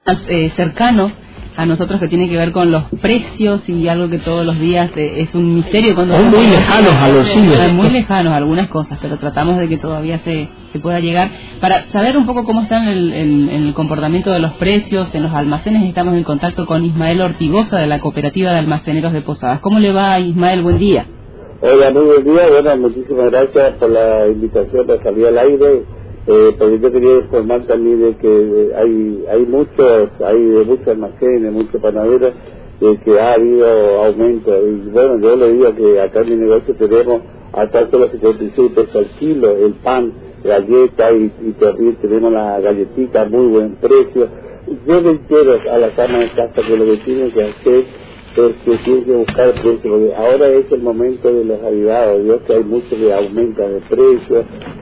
cercano a nosotros, que tiene que ver con los precios y algo que todos los días es un misterio. Cuando son muy lejanos a los cines. Muy lejanos algunas cosas, pero tratamos de que todavía se pueda llegar. Para saber un poco cómo están en el comportamiento de los precios en los almacenes, estamos en contacto con Ismael Ortigosa, de la Cooperativa de Almaceneros de Posadas. ¿Cómo le va, Ismael? Buen día. Hola, muy buen día. Bueno, muchísimas gracias por la invitación para salir al aire. Porque yo quería informar también de que hay muchos almacenes, muchos panaderos, que ha habido aumento. Y bueno, yo le digo que acá en mi negocio tenemos hasta solo 56 pesos al kilo, el pan, galleta y también tenemos la galletita a muy buen precio. Yo le quiero a las amas de casa que lo que tienen que hacer es que tienen que buscar precio, porque ahora es el momento de los derivados. Yo que hay mucho que aumenta de precio,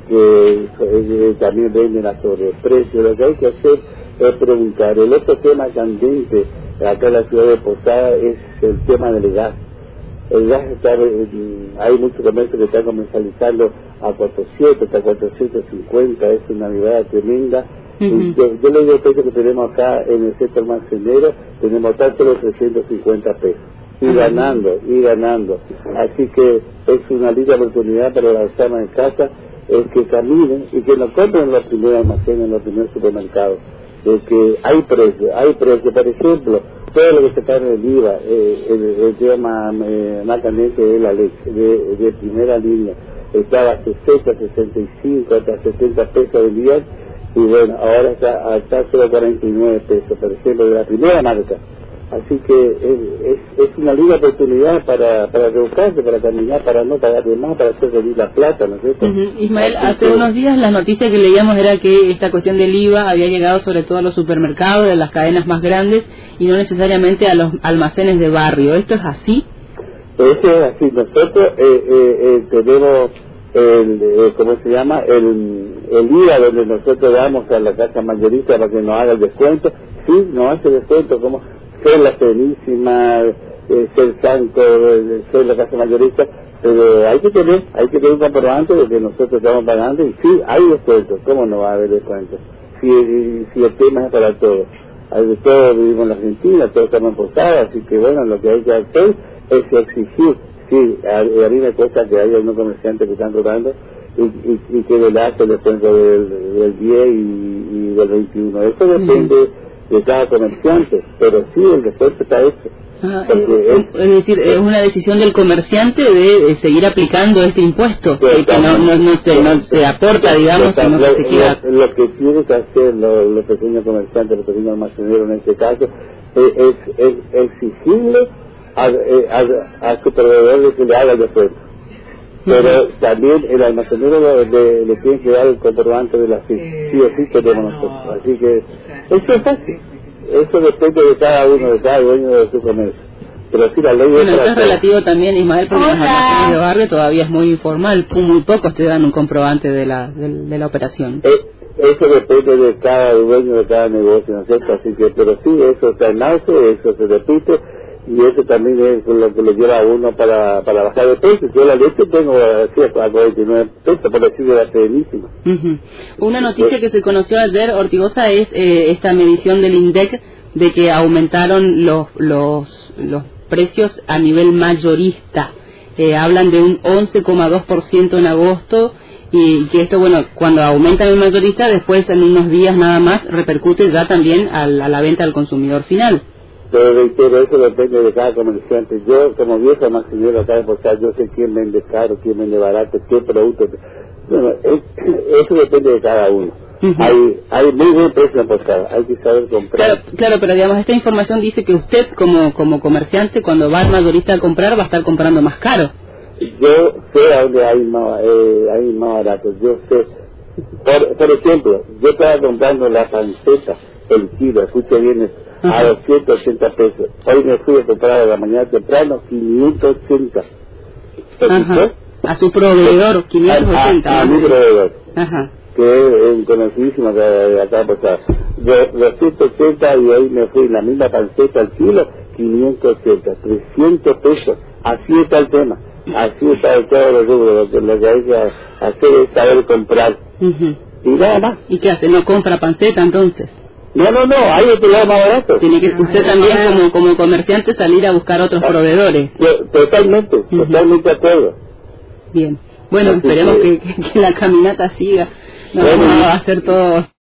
que también venden a sobreprecio. Lo que hay que hacer es preguntar. El otro tema candente acá en la ciudad de Posadas es el tema del gas. El gas hay muchos comercios que están comercializando a 400, hasta 450, es una nivelada tremenda. Yo le digo el precio que tenemos acá en el sector almacenero, tenemos tanto los 350 pesos. Y ganando. Así que es una linda oportunidad para las amas de casa, es que caminen y que no compren en los primeros almacenes, en los primeros supermercados. Que hay precio. Por ejemplo, todo lo que se paga en el IVA, el tema más caliente es la leche, de primera línea. Estaba a 60, 65, hasta 70 pesos el día, y bueno, ahora está solo 49 pesos, por ejemplo, de la primera marca. Así que es una linda oportunidad para rebuscarse, para caminar, para no pagar de más, para hacer venir la plata, ¿no es cierto? Ismael, hace unos días la noticia que leíamos era que esta cuestión del IVA había llegado sobre todo a los supermercados, de las cadenas más grandes, y no necesariamente a los almacenes de barrio. ¿Esto es así? Eso es así. Nosotros tenemos ¿cómo se llama? El IVA donde nosotros damos a la casa mayorista para que nos haga el descuento. Sí, nos hace descuento, como ser la Serenísima, ser Santo, ser la casa mayorista, pero hay que tener un comprobante de que nosotros estamos pagando, y sí, hay descuentos. ¿Cómo no va a haber descuentos? Si el tema es para todos. Todos vivimos en la Argentina, todos estamos en Posadas, así que bueno, lo que hay que hacer es exigir. Sí, a mí me cuesta que haya unos comerciantes que están tratando y que le hace el descuento del 10 y del 21. Eso depende de cada comerciante, pero sí, el descuento está hecho. Es decir, es una decisión del comerciante de seguir aplicando este impuesto, que no se aporta, digamos, sino que se queda. Lo que tienen que hacer los pequeños comerciantes, los pequeños almaceneros en este caso, es exigirle a su proveedor de que le haga el descuento. Pero también el almacenero le tiene que dar el comprobante de la FIP. Sí o sí tenemos nosotros. Así que eso es fácil. Eso depende de cada uno, de cada dueño de su comercio. Pero sí, la ley eso es relativo también, Ismael, porque en los almacenes de barrio todavía es muy informal. Muy pocos te dan un comprobante de la operación. Eso depende de cada dueño de cada negocio, ¿no es cierto? Así que, pero sí, eso está en auge, eso se repite. Y eso también es lo que le lleva a uno para bajar de precio. Yo la leche tengo así a 49 pesos, por decir de la Serenísima. Una noticia que se conoció ayer, Ortigosa, es esta medición del INDEC de que aumentaron los precios a nivel mayorista. Hablan de un 11,2% en agosto, y que esto, bueno, cuando aumenta el mayorista, después en unos días nada más repercute ya también a la venta al consumidor final. Pero reitero, eso depende de cada comerciante. Yo, como viejo almacenero acá de Posadas, yo sé quién vende caro, quién vende barato, qué producto. Bueno, eso depende de cada uno. Hay muy buen precio en Posadas, hay que saber comprar. Claro, pero digamos, esta información dice que usted como comerciante, cuando va al mayorista a comprar, va a estar comprando más caro. Yo sé a dónde hay más barato. Yo sé. Por ejemplo, yo estaba comprando la panceta, el kilo, escuche bien, a 280 pesos. Hoy me fui a comprar a la mañana temprano 580. A su proveedor, 580. A mi proveedor. Que es un conocidísimo de acá de Posadas. 280, y hoy me fui la misma panceta al kilo, 580, 300 pesos. Así está el tema. Así está el todo los rubros. Lo que hay que hacer es saber comprar. Y nada más. ¿Y qué hace? ¿No compra panceta entonces? hay otro lado más barato. Tiene que usted también como comerciante salir a buscar otros proveedores. Totalmente de acuerdo. Bien, bueno, esperemos que la caminata siga. No, vamos a hacer todo